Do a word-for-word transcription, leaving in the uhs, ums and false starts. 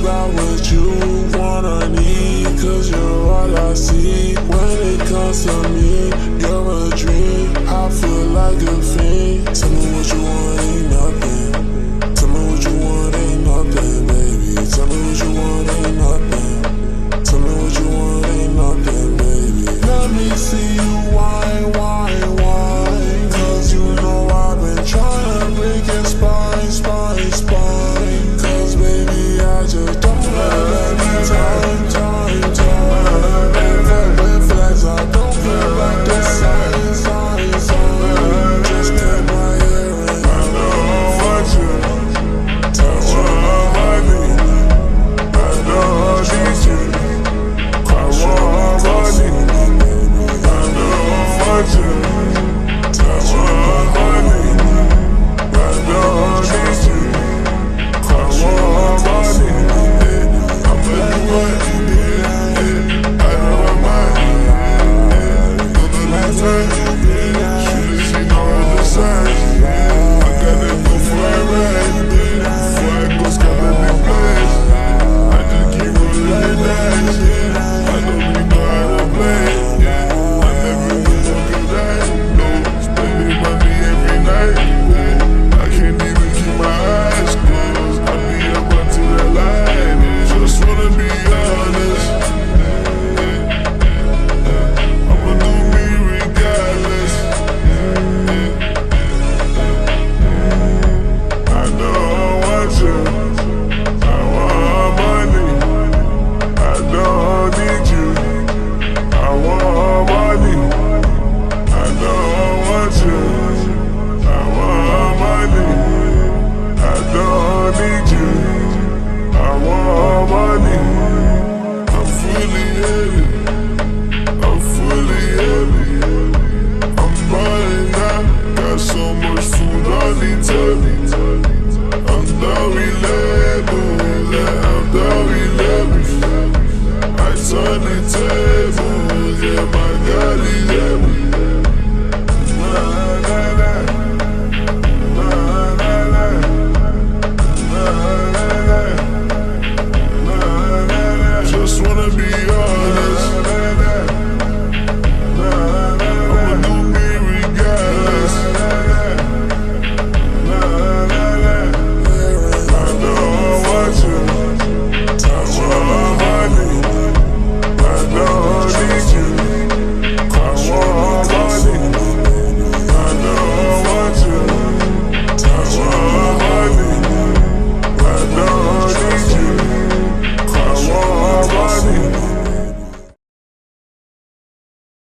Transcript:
about what you want or need, cause you're all I see. When it comes to me, you're a dream. I feel like a fiend. Tell me what you want, ain't nothing. Tell me what you want, ain't nothing, baby. Tell me what you want, ain't nothing. Tell me what you want, ain't nothing, baby. Let me see